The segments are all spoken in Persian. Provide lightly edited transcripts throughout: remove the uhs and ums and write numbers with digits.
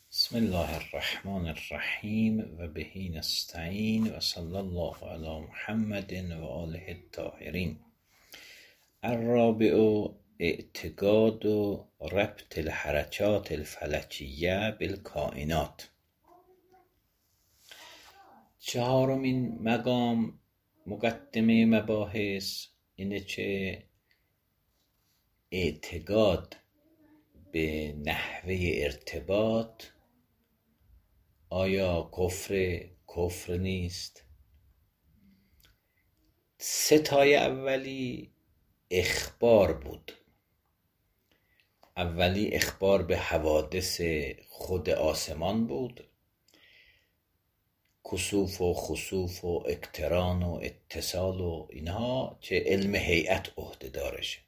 بسم الله الرحمن الرحیم و بهی نستعین و صلی الله علی محمد و آله الطاهرین. الرابع اعتقاد و ربط الحرکات الفلکیه بالکائنات. چهارمین مقام مقدمه مباحث اینه که اعتقاد به نحوه ارتباط آیا کفر نیست؟ ستای اولی اخبار بود. اولی اخبار به حوادث خود آسمان بود، کسوف و خسوف و اقتران و اتصال و اینها که علم هیئت عهده دارشه.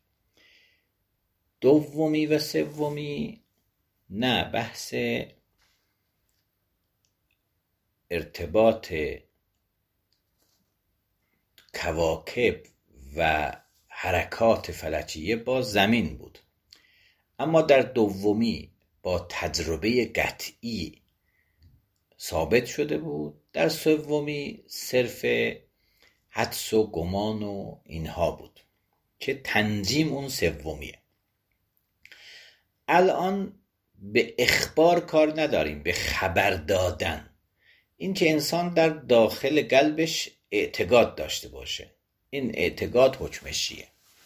دومی و سومی نه، بحث ارتباط کواکب و حرکات فلکیه با زمین بود، اما در دومی با تجربه قطعی ثابت شده بود، در سومی صرف حدس و گمان و اینها بود که تنجیم اون سومیه. الان به اخبار کار نداریم، به خبر دادن، این که انسان در داخل قلبش اعتقاد داشته باشه. این اعتقاد حکمش چیه؟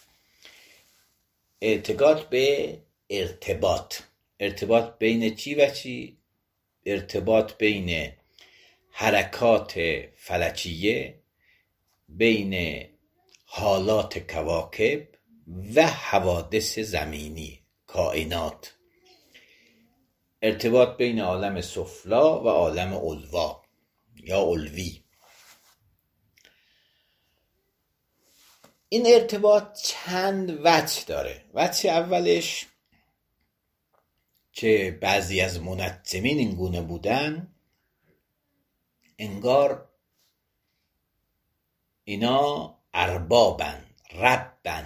اعتقاد به ارتباط بین چی و چی؟ ارتباط بین حرکات فلکیه، بین حالات کواکب و حوادث زمینی کائنات، ارتباط بین عالم سفلا و عالم علوا یا علوی. این ارتباط چند وجه داره. وجه اولش که بعضی از منجمین این گونه بودن، انگار اینا اربابن، ربن،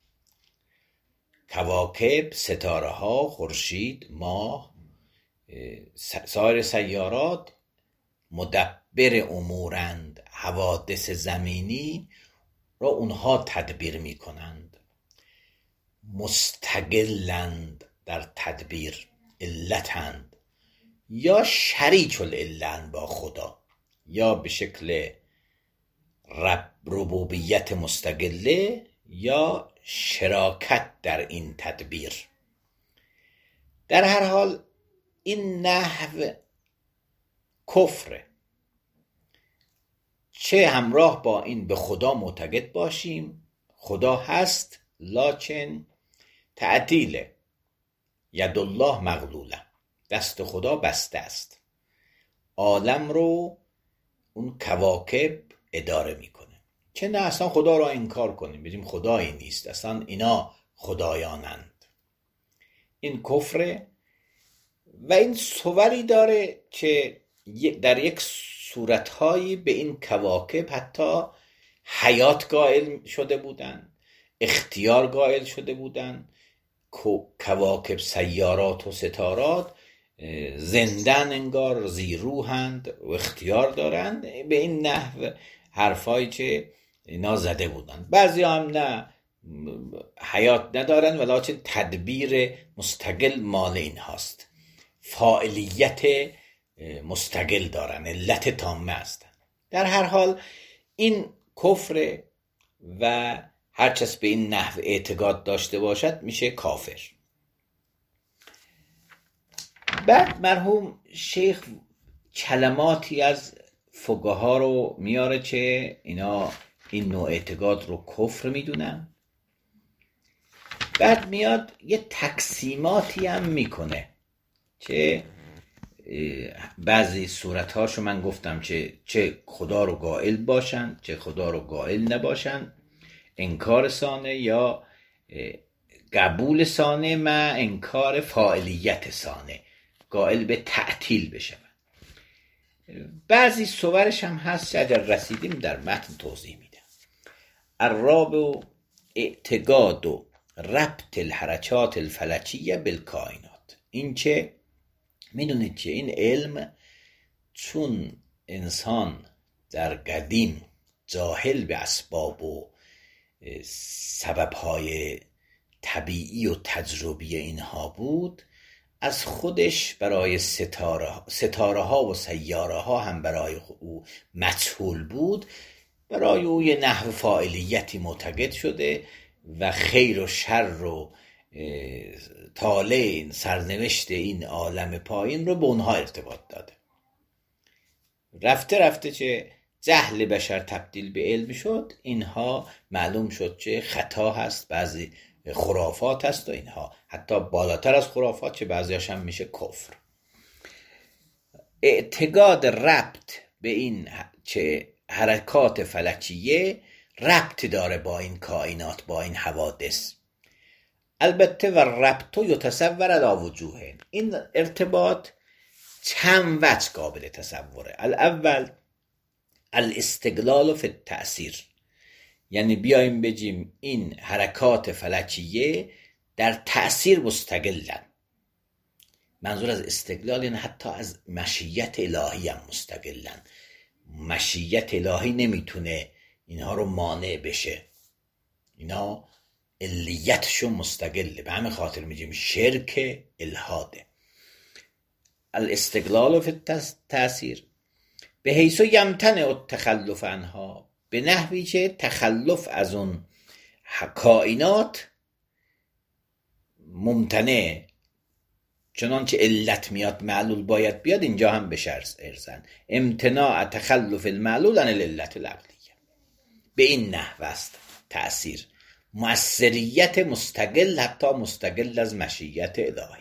کواکب، ستاره ها، خورشید، ماه، سایر سیارات مدبر امورند، حوادث زمینی را اونها تدبیر می کنند، مستقلند در تدبیر، علتند یا شریک العلن با خدا، یا به شکل ربوبیت مستقله یا شراکت در این تدبیر. در هر حال این نحو کفره، چه همراه با این به خدا معتقد باشیم، خدا هست لکن تعطیله، ید الله مغلوله، دست خدا بسته است، عالم رو اون کواکب اداره میکنه، چه نه اصلا خدا را انکار کنیم بگیم خدایی نیست، اصلا اینا خدایانند. این کفره و این صوری داره که در یک صورتهایی به این کواکب حتی حیات قائل شده بودن، اختیار قائل شده بودن. کواکب، سیارات و ستارات زندن، انگار زیروحند و اختیار دارند. به این نحو حرفایی که اینا زده بودن. بعضی هم نه، حیات ندارن ولیکن تدبیر مستقل مال این هاست، فاعلیت مستقل دارن، علت تامه هستن. در هر حال این کفر و هر کس به این نحو اعتقاد داشته باشد میشه کافر. بعد مرحوم شیخ کلماتی از فقها رو میاره که اینا این نوع اعتقاد رو کفر میدونن. بعد میاد یه تقسیماتی هم میکنه که بعضی صورتهاشو من گفتم چه خدا رو قائل باشن چه خدا رو قائل نباشن، انکار ثانه یا قبول ثانه مع انکار فاعلیت ثانه، قائل به تعطیل بشه. بعضی صورش هم هست که اگر رسیدیم در متن توضیح میده. الرابع اعتقاد و ربط الحرکات الفلکیه بالکائنات، این که میدونید که این علم، چون انسان در قدیم جاهل به اسباب و سببهای طبیعی و تجربی اینها بود، از خودش برای ستاره ها و سیاره ها هم برای او مجهول بود، برای او یه نحو فاعلیتی معتقد شده و خیر و شر و طالع سرنوشت این عالم پایین رو به اونها ارتباط داده. رفته رفته چه جهل بشر تبدیل به علم شد، اینها معلوم شد که خطا هست، بعضی خرافات هست و اینها حتی بالاتر از خرافات چه بعضیاش هم میشه کفر. اعتقاد ربط به این چه حرکات فلکیه ربط داره با این کائنات، با این حوادث. البته و ربط یتصور علی وجوه، این ارتباط چند وجه قابل تصوره. الاول الاستقلال فی التأثیر، یعنی بیایم بگیم این حرکات فلکیه در تأثیر مستقلن. منظور از استقلال یعنی حتی از مشیت الهی هم مستقلن. مشیت الهی نمیتونه اینها رو مانع بشه، اینا علیتشون مستقله، به همین خاطر میگیم شرک الهاده. الاستقلال فی التأثیر به حیث یمتنع التخلف عنها، به نحوی که تخلف از اون کائنات ممتنع، چنانچه علت میاد معلول باید بیاد، اینجا هم بشه ارزن امتناع تخلف المعلول عن العلت العقلیه. به این نحو است تأثیر، مؤثریت مستقل، حتی مستقل از مشیت الهی.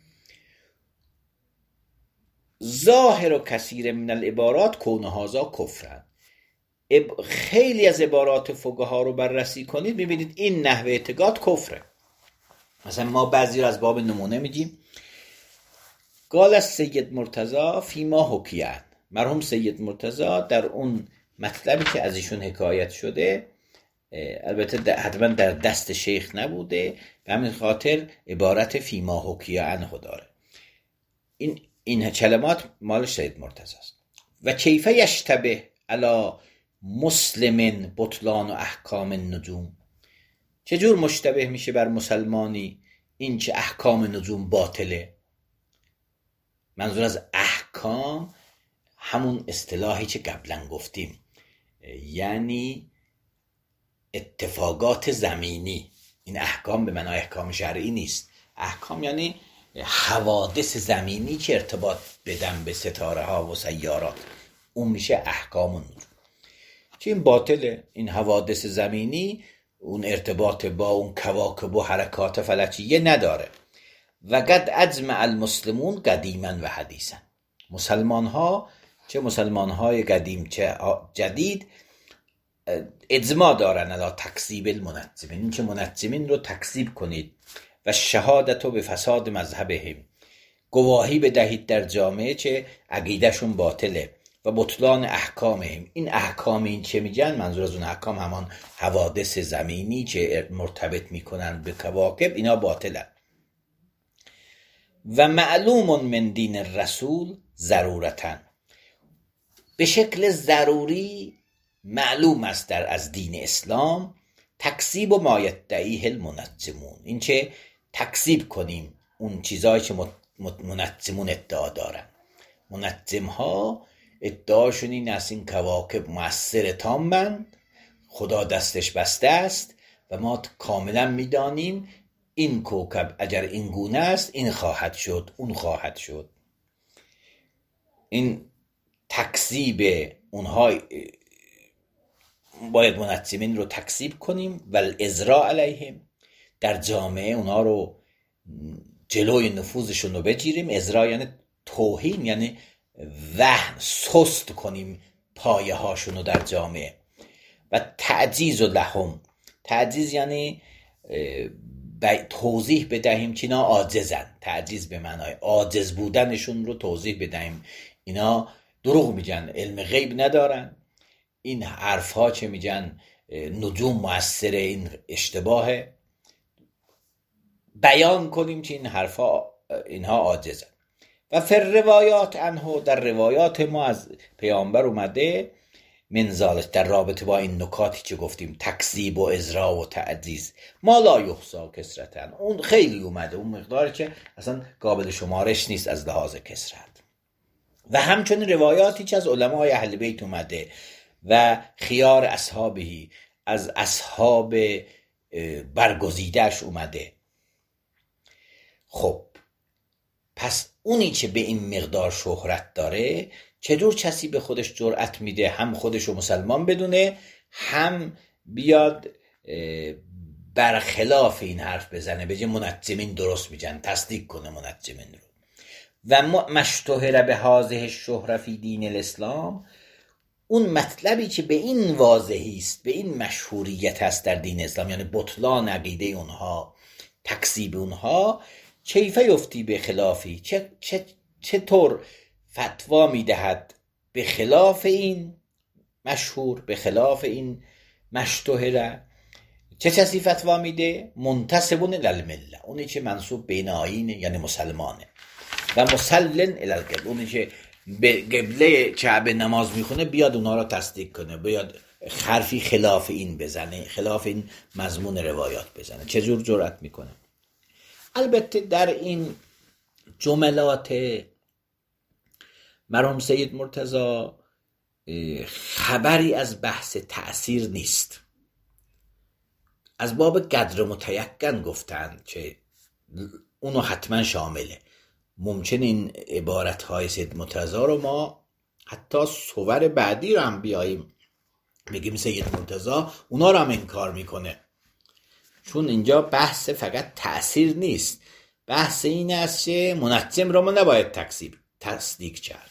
ظاهر و کثیر من العبارات کون هذا کفرن. خیلی از عبارات فقها رو بررسی کنید میبینید این نحوه اعتقاد کفره. مثلا ما بعضی رو از باب نمونه میگیم. قال از سید مرتضی فیما حکیان، مرحوم سید مرتضی در اون مطلبی که از ایشون حکایت شده، البته حتما در دست شیخ نبوده، به همین خاطر عبارت فیما حکیه عنه داره. این کلمات مال سید مرتضی است. و کیف یشتبه علی مسلم بطلان و احکام النجوم، چجور مشتبه میشه بر مسلمانی این که احکام نجوم باطله. منظور از احکام همون اصطلاحی که قبلا گفتیم، یعنی اتفاقات زمینی. این احکام به معنای احکام شرعی نیست، احکام یعنی حوادث زمینی که ارتباط بدن به ستاره ها و سیارات، اون میشه احکام النجوم. چه این باطله، این حوادث زمینی اون ارتباط با اون کواکب و حرکات فلکیه نداره. و قد اجمع المسلمون قدیما و حدیثا، مسلمان ها چه مسلمان های قدیم چه جدید اجماع دارن علی تکذیب المنجمین، این که منجمین رو تکذیب کنید. و شهادت به فساد مذهبهم، گواهی بدهید در جامعه چه عقیدهشون باطله. و بطلان احکامهم، این احکام این چه میگن؟ منظور از اون احکام همان حوادث زمینی که مرتبط میکنن به کواکب، اینا باطلن. و معلوم من دین الرسول ضرورتاً، به شکل ضروری معلوم است در از دین اسلام تکذیب و ما یدعیه المنجمون، این که تکذیب کنیم اون چیزایی که منجمون ادعا دارن. منجم ها ادعاشون این است این کواکب مؤثر تامند، خدا دستش بسته است و ما کاملا میدانیم این کوکب اگر این گونه است این خواهد شد، اون خواهد شد. این تکذیب اونها باید منجمین رو تکذیب کنیم و الازراء علیهم، در جامعه اونها رو جلوی نفوذشون رو بگیریم. ازراء یعنی توهین، یعنی وهن، سست کنیم پایه هاشون رو در جامعه. و تعجیز لهم، تعجیز یعنی توضیح بدهیم که اینا عاجزن. تعجیز به معنای عاجز بودنشون رو توضیح بدهیم، اینا دروغ میگن، علم غیب ندارن، این حرف ها چه میگن نجوم مؤثره، این اشتباهه. بیان کنیم که این حرف ها اینها عاجزن. و فر روایات عنه، در روایات ما از پیامبر اومده من ذالک، در رابطه با این نکاتی که گفتیم تکذیب و ازرا و تعزیز، ما لا یحصا کثرتن، اون خیلی اومده، اون مقداری که اصلا قابل شمارش نیست از لحاظ کثرت. و همچنین روایاتی که از علمای اهل بیت اومده و خیار اصحابهی، از اصحاب برگزیدهش اومده. خب پس اونی که به این مقدار شهرت داره چطور کسی به خودش جرأت میده هم خودشو مسلمان بدونه، هم بیاد برخلاف این حرف بزنه، بگه منجمین درست میگن، تصدیق کنه منجمین رو. و مشتهر به هذه الشهره فی دین الاسلام، اون مطلبی که به این واضحی است، به این مشهوریت هست در دین اسلام، یعنی بطلان عقیده اونها، تکذیب اونها، کیف یفتی به خلافی، چطور فتوا میدهد به خلاف این مشهور، به خلاف این مشتهره. چه کسی فتوا میده؟ منتسبون للمله، اونی که منسوب بین آیین یعنی مسلمانه، و مسلن الالقبله، اونی که به قبله کعبه نماز میخونه بیاد اونها را تصدیق کنه، بیاد حرفی خلاف این بزنه، خلاف این مضمون روایات بزنه. چجور جرأت میکنه؟ البته در این جملات مرحوم سید مرتضی خبری از بحث تأثیر نیست، از باب قدر متیقن گفتند که اونو حتما شامله. ممکن این عبارتهای سید مرتضی رو ما حتی صور بعدی رو هم بیاییم بگیم سید مرتضی اونا رو هم انکار میکنه، چون اینجا بحث فقط تأثیر نیست، بحث این است که منجم رو ما نباید تصدیق کرد.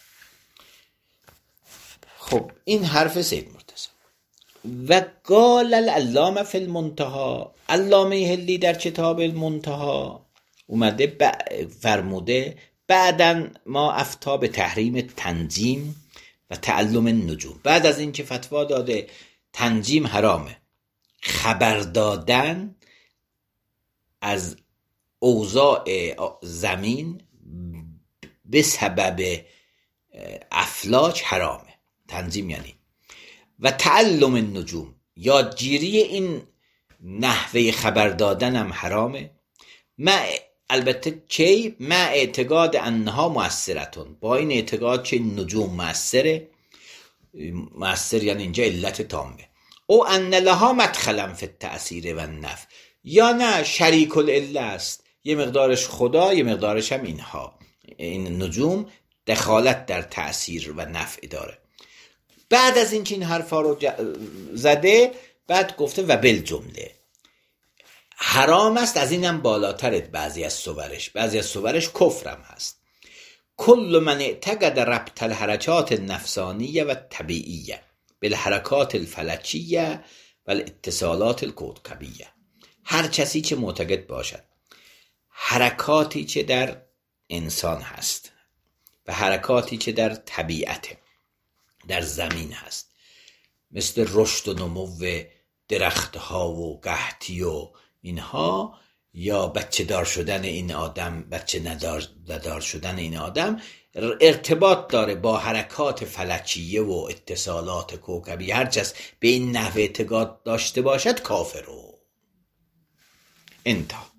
خب این حرف سید مرتضی. و قال العلامه فی المنتهی، علامه هلی در کتاب المنتهی اومده فرموده بعداً ما افتا به تحریم تنجیم و تعلم النجوم، بعد از این که فتوا داده تنجیم حرامه، خبر دادن از اوضاع زمین به سبب افلاک حرامه، تنجیم یعنی، و تعلم النجوم، یادگیری این نحوه خبر دادن هم حرامه، البته کی مع اعتقاد انها مؤثرتون، با این اعتقاد که نجوم مؤثره، مؤثر یعنی اینجا علت تامه، او ان لها مدخلا فی التأثیر و النفع، یا نه شریک العله است، یه مقدارش خدا یه مقدارش هم اینها، این نجوم دخالت در تأثیر و نفع داره. بعد از اینکه این حرفا رو زده بعد گفته و بالجمله حرام است، از اینم بالاتر بعضی از صورش کفرم هست. کل من اعتقد ربط الحرکات النفسانیه و طبیعیه بالحرکات الفلکیه و الاتصالات الکوکبیه، هر کسی که معتقد باشد حرکاتی که در انسان هست و حرکاتی که در طبیعت، در زمین هست، مثل رشد و نمو درختها و قحطی و اینها، یا بچه دار شدن این آدم، بچه ندار شدن این آدم، ارتباط داره با حرکات فلکیه و اتصالات کوکبی، هر کس به این نحوه اعتقاد داشته باشد کافرو. انتها.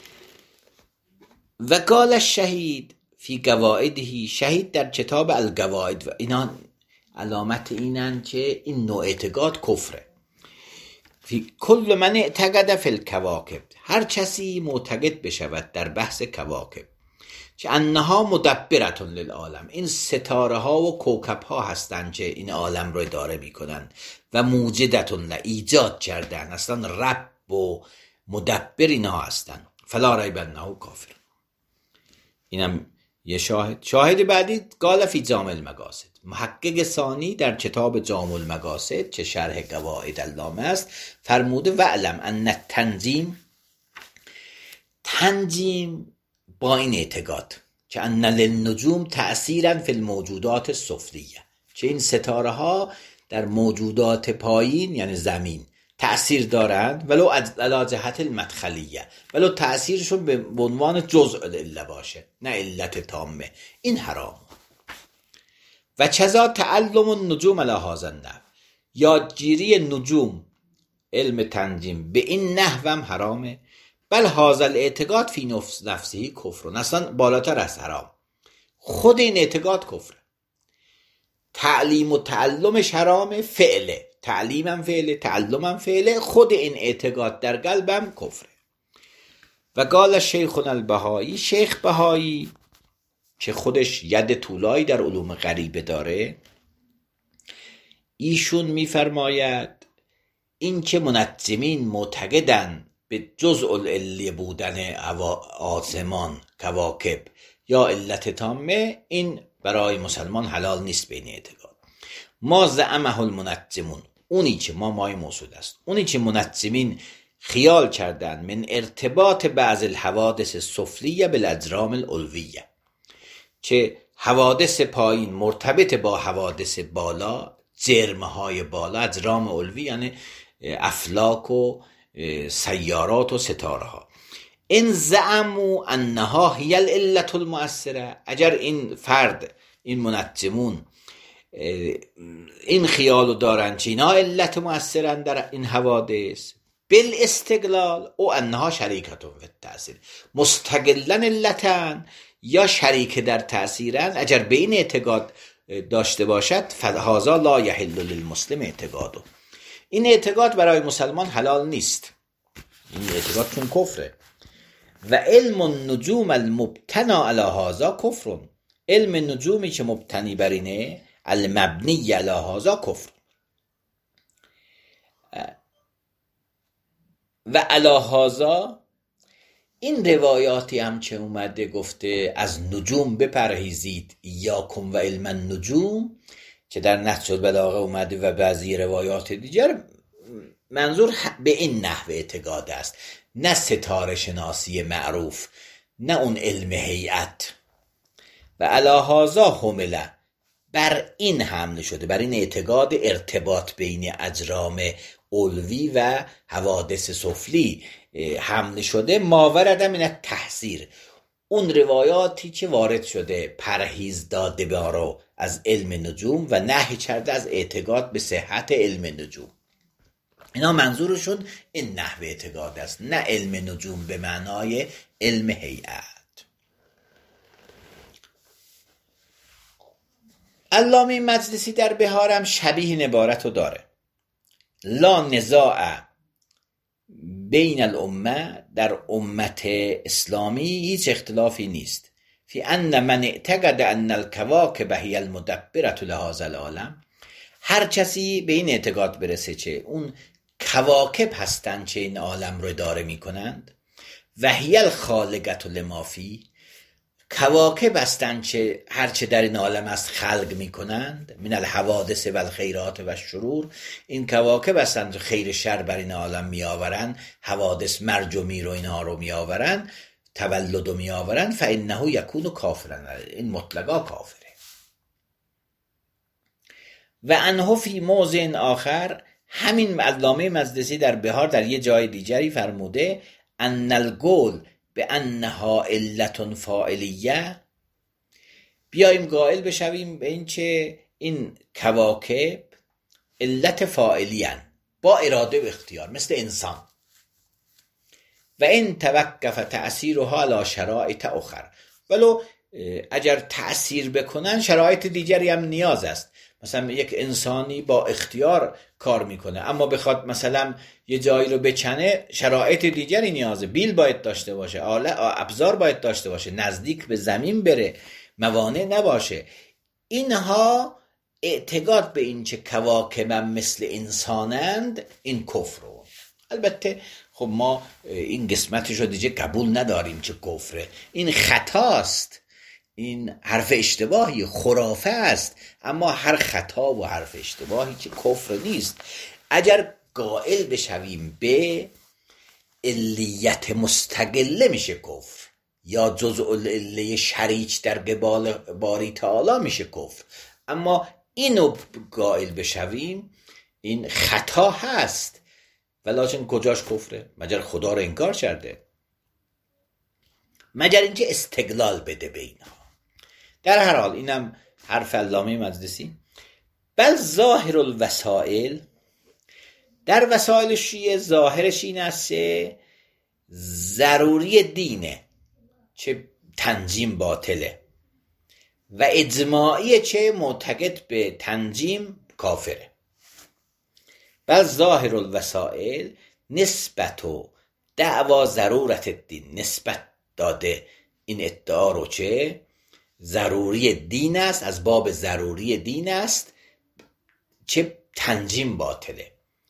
و قال الشهید فی قواعده، شهید در کتاب القواعد، و اینا علامت اینن که این نوع اعتقاد کفره. فی کل من اعتقد فی الکواکب، هر کسی معتقد بشود در بحث کواکب که انها مدبرتون للعالم، این ستاره ها و کوکب ها هستند که این عالم رو اداره میکنن، و موجدتون ایجاد کردن، اصلا رب و مدبر اینها هستن، فلا ریب انه کافر. اینم یه شاهد بعدی قال فی جامع المقاصد، محقق ثانی در کتاب جامع المقاصد که شرح قواعد علامه است فرموده و علم ان تنجیم با این اعتقاد که ان للنجوم تأثیرا فی الموجودات السفلیه، که این ستاره ها در موجودات پایین یعنی زمین تأثیر دارند ولو علی جهت المدخلیه، ولو تأثیرشون به عنوان جزء العله باشه نه علت تامه، این حرام. و چذا تعلم النجوم علی هذا النحو، یادگیری نجوم علم تنجیم به این نحو هم حرامه. بل هذا الاعتقاد فی نفسه کفر، اصلا بالاتر از حرام، خود این اعتقاد کفره. تعلیم و تعلمش حرامه، فعله، تعلیمم فعله، تعلمم فعله، خود این اعتقاد در قلبم کفره. و قال شیخنا البهایی، شیخ بهایی که خودش ید طولایی در علوم غریبه داره، ایشون میفرماید این که منجمین معتقدن به جزء العلی بودن آسمان، کواکب یا علت تامه، این برای مسلمان حلال نیست به این اعتقاد. ما زعمه المنجمون، اونی که مای موصول است، اونی که منجمین خیال کردن من ارتباط بعض الحوادث السفلیه بالاجرام العلویه، که حوادث پایین مرتبط با حوادث بالا، جرمهای بالا، اجرام علوی یعنی افلاک و سیارات و ستاره ها. این زعموا انها هی العلة المؤثره، اگر این فرد، این منجمون این خیالو دارن که اینا علت مؤثرن در این حوادث، بالاستقلال او انها شریکتون فی التأثیر، مستقلن علتن یا شریک در تأثیرن، اگر به این اعتقاد داشته باشد فهذا لا یحل للمسلم اعتقاده، این اعتقاد برای مسلمان حلال نیست، این اعتقاد چون کفره. و علم النجوم المبتنا علی هذا کفر، علم نجومی که مبتنی بر اینه، المبنی علی هذا کفر. و علی هذا این روایاتی هم که اومده گفته از نجوم بپرهیزید یاکم و علم النجوم، که در نهج البلاغه اومده و بعضی روایات دیگر، منظور به این نحو اعتقاد است، نه ستاره شناسی معروف، نه اون علم هیئت. و علی هذا حمله، بر این حمل شده، بر این اعتقاد ارتباط بین اجرام علوی و حوادث سفلی حمل شده، ماورد من التحذیر، اون روایاتی که وارد شده پرهیز داده بارو از علم نجوم و نهی کرده از اعتقاد به صحت علم نجوم، اینا منظورشون این نحو اعتقاد است، نه علم نجوم به معنای علم هیئت. علامه مجلسی در بهارم شبیه این عبارت رو داره، لا نزاع بین الامه، در امت اسلامی هیچ اختلافی نیست، فی ان من اعتقد ان الکواکب هی المدبرة لهذا العالم، هر کسی به این اعتقاد برسه که اون کواکب هستند که این عالم رو اداره می کنند، و هی الخالقة لما فیه، کواکب هستند که هرچه در این عالم است خلق می کنند، من الحوادث و الخیرات و الشرور، این کواکب هستند خیر شر بر این عالم می آورند، حوادث مرج و میر و اینها رو می آورند، تولد رو می آورند، فانه یکون کافرا، این مطلقا کافره. و انه فی موضع آخر، همین علامه مجلسی در بهار در یه جای دیگری فرموده ان القول به انها علت فاعلیه، بیاییم قائل بشویم به این که این کواکب علت فاعلی هستند با اراده و اختیار مثل انسان، و این توقف تأثیرها علی شرایط اخر، ولو اگر تأثیر بکنن شرایط دیگری هم نیاز است، مثلا یک انسانی با اختیار کار میکنه اما بخواد مثلا یه جایی رو بکنه، شرایط دیگری نیازه، بیل باید داشته باشه، ابزار باید داشته باشه، نزدیک به زمین بره، موانع نباشه. اینها اعتقاد به این که کواکب مثل انسانند، این کفره. البته خب ما این قسمتش رو دیگه قبول نداریم که کفره، این خطاست، این حرف اشتباهی، خرافه است، اما هر خطا و حرف اشتباهی که کفر نیست. اگر قائل بشویم به علیت مستقله میشه کفر، یا جزء العله شریک در قبال باری تعالی میشه کفر، اما اینو قائل بشویم این خطا هست، ولیکن کجاش کفره؟ مگر خدا رو انکار کرده؟ مگر اینکه استقلال بده به اینها. در هر حال اینم حرف علامه مجلسی. بل ظاهر الوسائل، در وسائل شیعه ظاهرش این است که ضروری دینه چه تنظیم باطله و اجماعی چه معتقد به تنظیم کافره. بل ظاهر الوسائل نسبت و دعوا ضرورت الدین، نسبت داده این ادعا رو چه ضروری دین است، از باب ضروری دین است چه تنظیم باطله.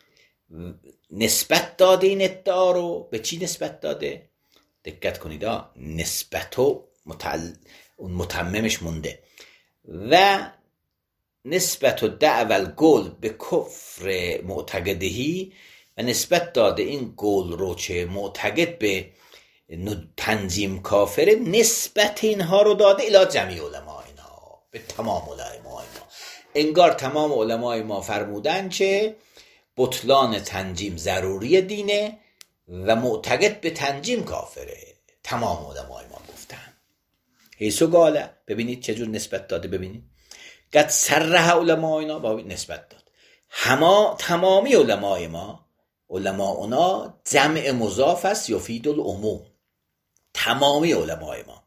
نسبت داده این ادعا رو به چی نسبت داده؟ دقت کنید نسبت و اون متممش مونده. و نسبت و دعوى القول به کفر معتقدهی، و نسبت داده این قول رو چه معتقد به تنظیم کافره، نسبت اینها رو داده الی جمیع علماء اینا، به تمام علماء اینا. انگار تمام علمای ما فرمودن که بطلان تنظیم ضروری دینه و معتقد به تنظیم کافره. تمام علمای ما گفتن. حیث قال، ببینید چجور نسبت داده، ببینید قد صرح علماء اینا با نسبت داد. تمامی علمای ما، علماء اونا جمع مضاف است یفید العموم. تمامی علمای ما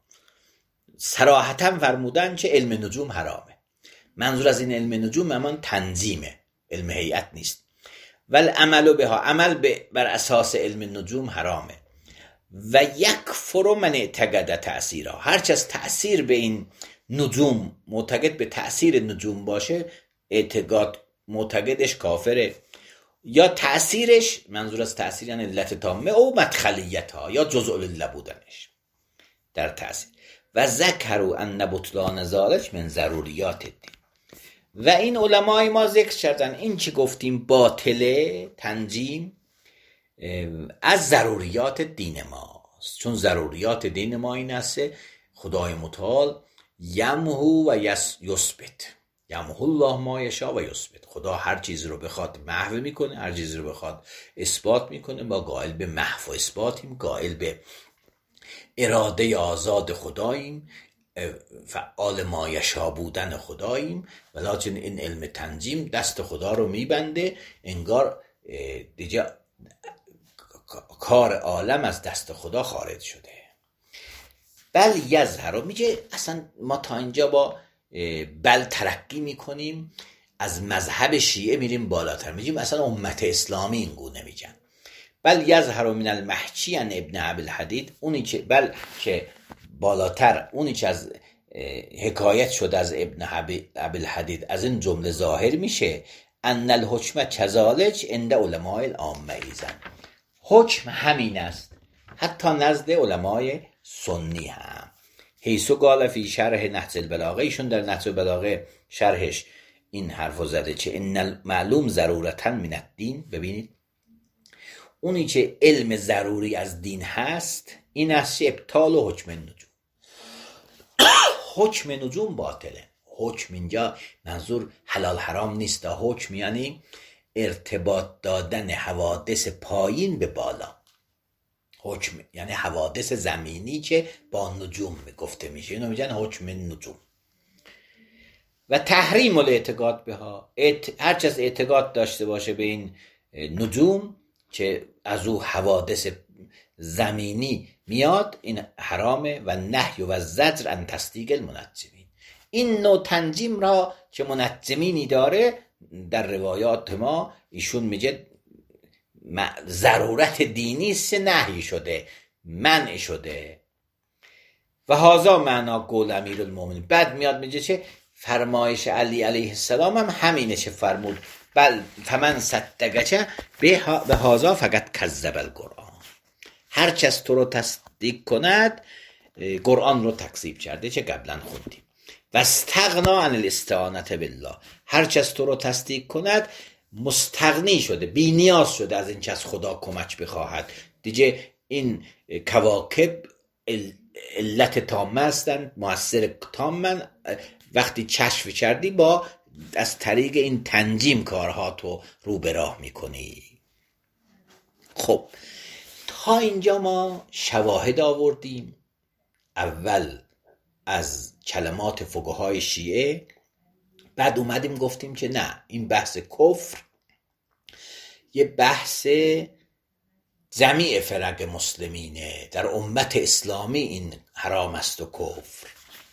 صراحتا فرمودن که علم نجوم حرامه. منظور از این علم نجوم همان تنظیمه، علم هیئت نیست. ول عمل بها، عمل بر اساس علم نجوم حرامه. و یکفر من اعتقد تأثیرها، هرچه از تأثیر به این نجوم معتقد به تأثیر نجوم باشه، معتقدش کافره. یا تأثیرش، منظور از تأثیر یعنی علت تامه، او مدخلیت ها یا جزء العله بودنش در تأثیر. و ذکروا ان بطلان ذلک من ضروریات الدین، و این علمای ما ذکر کردن این چی گفتیم باطله تنظیم از ضروریات دین ماست. چون ضروریات دین ما این است خدای متعال یمحو و یثبت، یمحو الله ما یشاء و یثبت. خدا هر چیز رو بخواد محو میکنه، هر چیز رو بخواد اثبات میکنه. ما قائل به محو و اثباتیم، قائل به اراده آزاد خداییم، فعال ما یشاء بودن خداییم. ولکن این علم تنظیم دست خدا رو میبنده، انگار دیگه کار عالم از دست خدا خارج شده. بل یظهر، میگه اصلا ما تا اینجا با بل ترقی میکنیم، از مذهب شیعه میریم بالاتر، میگیم اصلا امت اسلامی این گونه میگن. بل یظهر من المحچی عن ابن ابی الحدید، اونی که بل که بالاتر، اونی که از حکایت شده از ابن ابی الحدید، از این جمله ظاهر میشه ان الحکم کذالک عند علماء العامه ایزن، حکم همین است حتی نزد علمای سنی هم. حیث قال فی شرح نهج البلاغه، ایشون در نهج البلاغه شرحش این حرفو زده که ان معلوم ضرورتا من الدین، ببینید اونی که علم ضروری از دین هست این است ابطال و حکم نجوم. حکم نجوم باطله. حکم اینجا منظور حلال حرام نیست، حکم یعنی ارتباط دادن حوادث پایین به بالا. حکم یعنی حوادث زمینی که با نجوم گفته میشه، اینو میگن حکم نجوم. و تحریم الاعتقاد بها، هرچه از اعتقاد داشته باشه به این نجوم که از او حوادث زمینی میاد، این حرامه. و نهی و زجر عن تصدیق المنجمین، این نوع تنجیم را که منجمینی داره در روایات ما ایشون میگه ضرورت دینی است، نهی شده، منع شده. و هذا معنا قول امیرالمومنین. بعد میاد میگه چه فرمایش علی علیه السلام هم همینه که فرمود بل فمن صدقک به هذا فقط کذب القرآن، هر کس تو رو تصدیق کند قرآن رو تکذیب کرده که قبلا خوندیم. و استغنا عن الاستعانة بالله، هر کس تو رو تصدیق کند مستغنی شده، بی نیاز شده از این که از خدا کمک بخواهد. دیگه این کواکب علت تامه هستند، مؤثر تامن. وقتی کشف کردی با از طریق این تنجیم کارها تو رو به راه میکنی. خب تا اینجا ما شواهد آوردیم، اول از کلمات فقهای شیعه، بعد اومدیم گفتیم که نه، این بحث کفر یه بحث جمیع فرق مسلمینه، در امت اسلامی این حرام است و کفر.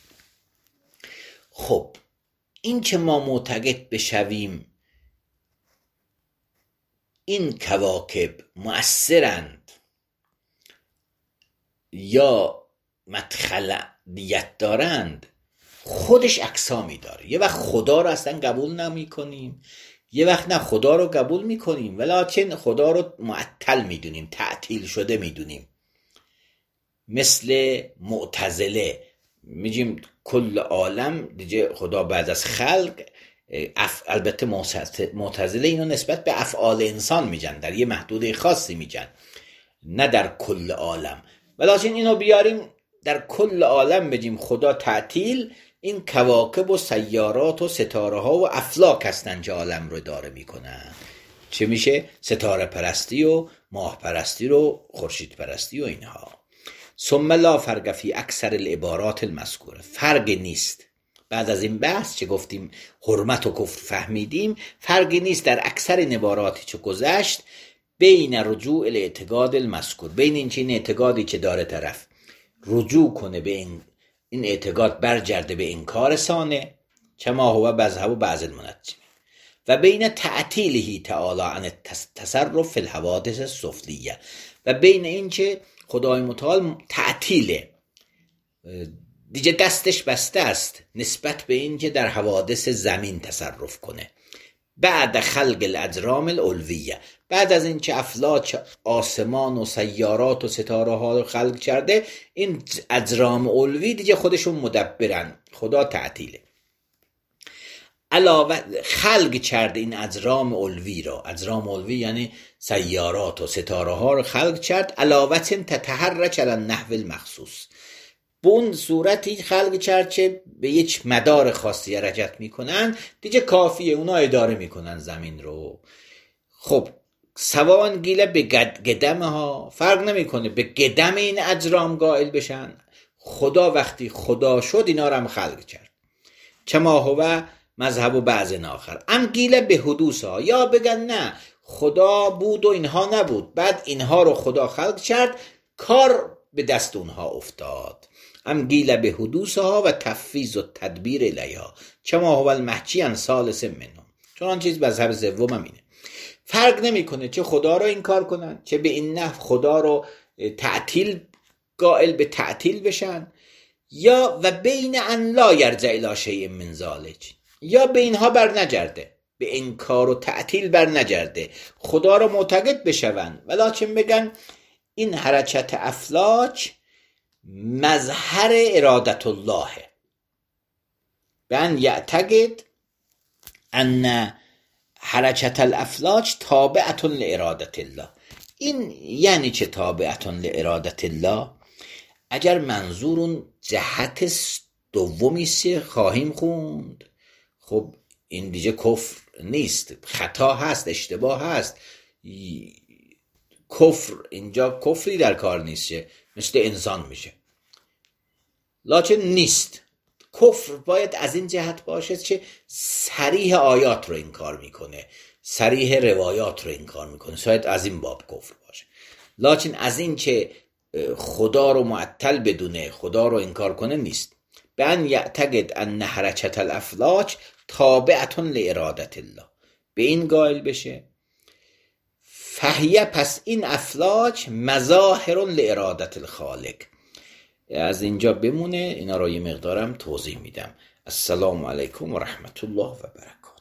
خب این که ما معتقد بشویم این کواکب مؤثرند یا مدخلیت دارند، خودش اقسامی داره. یه وقت خدا رو اصلا قبول نمی کنیم، یه وقت نه خدا رو قبول میکنیم ولیکن خدا رو معطل میدونیم، تعطیل شده میدونیم. مثل معتزله میگیم کل عالم دیگه خدا بعد از خلق، البته معتزله اینو نسبت به افعال انسان میگن، در یه محدوده خاصی میگن، نه در کل عالم. ولیکن اینو بیاریم در کل عالم بگیم خدا تعطیل، این کواکب و سیارات و ستاره ها و افلاک هستن که عالم رو داره میکنن. چه میشه؟ ستاره پرستی و ماه پرستی و خورشید پرستی و اینها. ثم لا فرق فی اکثر العبارات المذکوره، فرق نیست. بعد از این بحث که گفتیم حرمت و کفر فهمیدیم، فرقی نیست در اکثر عباراتی که گذشت بین رجوع الاعتقاد المذکور، بین این اعتقادی که داره طرف رجوع کنه به این اعتقاد برگرده به انکار ثانه کما هو مذهب بعض المنجمین، و بین تعطیله تعالی عن التصرف فی الحوادث السفلیه، و بین این که خدای متعال تعطیله، دیگه دستش بسته است نسبت به این که در حوادث زمین تصرف کنه. بعد خلق الاجرام العلویه، بعد از این که افلاک آسمان و سیارات و ستاره ها رو خلق کرده، این اجرام علوی دیگه خودشون مدبرن، خدا تعطیله. علاوه خلق کرده این اجرام علوی را، اجرام علوی یعنی سیارات و ستاره ها رو خلق کرد، علاوه تتحرک علی النحو المخصوص، به اون صورتی خلق کرد که به یک مدار خاصی حرکت میکنن، دیگه کافیه اونا اداره میکنن زمین رو. خب سواء گیله به قدم ها، فرق نمیکنه به قدم این اجرام قائل بشن. خدا وقتی خدا شد اینا رو هم خلق کرد، کما هو مذهب و بعض آخر. ام گیله به حدوث ها، یا بگن نه خدا بود و اینها نبود، بعد اینها رو خدا خلق کرد، کار به دست اونها افتاد. ام گیله به حدوث ها و تفویض و تدبیر الیها کما هو المحکی عن ثالث منهم، چون آن چیز مذهب سوم هم اینه. فرق نمیکنه چه خدا رو انکار کنن، چه به این نحو خدا رو تعطیل قائل به تعطیل بشن، یا و بین ان لا یرجع الی شیء من ذلک، یا به اینها بر نگرده، به انکار و تعطیل بر نگرده، خدا رو معتقد بشون ولکن بگن این حرکت افلاک مظهر ارادت الله، به ان یعتقد ان حرکت الافلاک تابعه لارادت الله. این یعنی چه تابعه لارادت الله؟ اگر منظور اون جهت دومی است خواهیم خوند، خب این دیگه کفر نیست، خطا هست، اشتباه هست. کفر اینجا کفری در کار نیست، مثل انسان میشه، لکن نیست. کفر باید از این جهت باشه که صریح آیات رو انکار میکنه، صریح روایات رو انکار میکنه، شاید از این باب کفر باشه. لکن از این که خدا رو معطل بدونه، خدا رو انکار کنه نیست. به ان یعتقد ان حرکت الافلاک تابعه لارادت الله، به این قائل بشه. فهیه، پس این افلاک مظاهر لارادت الخالق. از اینجا بمونه، اینا رو یه مقدارم توضیح میدم. السلام علیکم و رحمت الله و برکاته.